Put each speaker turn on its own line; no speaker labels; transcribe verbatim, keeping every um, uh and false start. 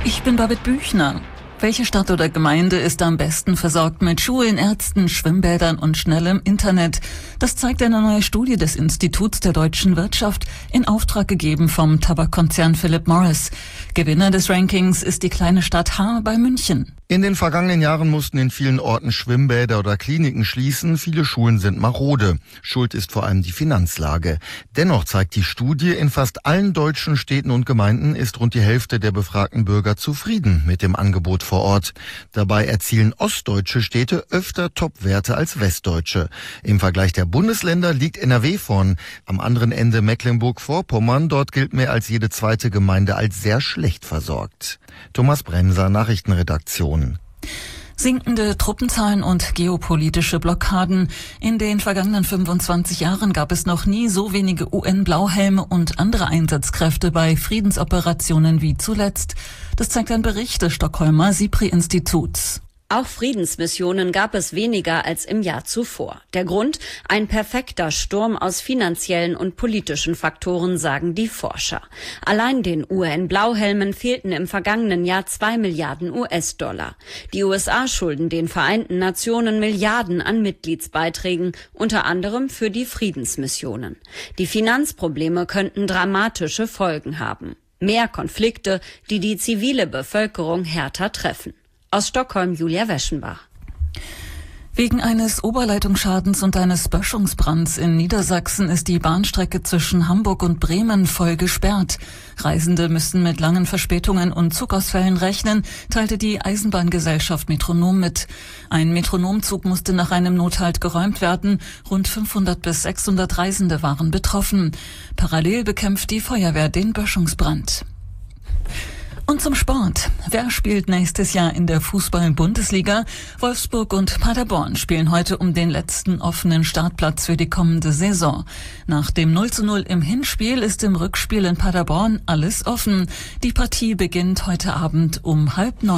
Ich bin Babette Büchner. Welche Stadt oder Gemeinde ist am besten versorgt mit Schulen, Ärzten, Schwimmbädern und schnellem Internet? Das zeigt eine neue Studie des Instituts der deutschen Wirtschaft, in Auftrag gegeben vom Tabakkonzern Philip Morris. Gewinner des Rankings ist die kleine Stadt Haar bei München.
In den vergangenen Jahren mussten in vielen Orten Schwimmbäder oder Kliniken schließen. Viele Schulen sind marode. Schuld ist vor allem die Finanzlage. Dennoch zeigt die Studie, in fast allen deutschen Städten und Gemeinden ist rund die Hälfte der befragten Bürger zufrieden mit dem Angebot vor Ort. Dabei erzielen ostdeutsche Städte öfter Topwerte als westdeutsche. Im Vergleich der Bundesländer liegt N R W vorn. Am anderen Ende Mecklenburg-Vorpommern. Dort gilt mehr als jede zweite Gemeinde als sehr schlecht versorgt. Thomas Bremser, Nachrichtenredaktion.
Sinkende Truppenzahlen und geopolitische Blockaden. In den vergangenen fünfundzwanzig Jahren gab es noch nie so wenige U N-Blauhelme und andere Einsatzkräfte bei Friedensoperationen wie zuletzt. Das zeigt ein Bericht des Stockholmer SIPRI-Instituts.
Auch Friedensmissionen gab es weniger als im Jahr zuvor. Der Grund? Ein perfekter Sturm aus finanziellen und politischen Faktoren, sagen die Forscher. Allein den U N-Blauhelmen fehlten im vergangenen Jahr zwei Milliarden U S-Dollar. Die U S A schulden den Vereinten Nationen Milliarden an Mitgliedsbeiträgen, unter anderem für die Friedensmissionen. Die Finanzprobleme könnten dramatische Folgen haben. Mehr Konflikte, die die zivile Bevölkerung härter treffen. Aus Stockholm, Julia Weschenbach.
Wegen eines Oberleitungsschadens und eines Böschungsbrands in Niedersachsen ist die Bahnstrecke zwischen Hamburg und Bremen voll gesperrt. Reisende müssen mit langen Verspätungen und Zugausfällen rechnen, teilte die Eisenbahngesellschaft Metronom mit. Ein Metronomzug musste nach einem Nothalt geräumt werden. Rund fünfhundert bis sechshundert Reisende waren betroffen. Parallel bekämpft die Feuerwehr den Böschungsbrand. Und zum Sport. Wer spielt nächstes Jahr in der Fußball-Bundesliga? Wolfsburg und Paderborn spielen heute um den letzten offenen Startplatz für die kommende Saison. Nach dem null zu null im Hinspiel ist im Rückspiel in Paderborn alles offen. Die Partie beginnt heute Abend um halb neun.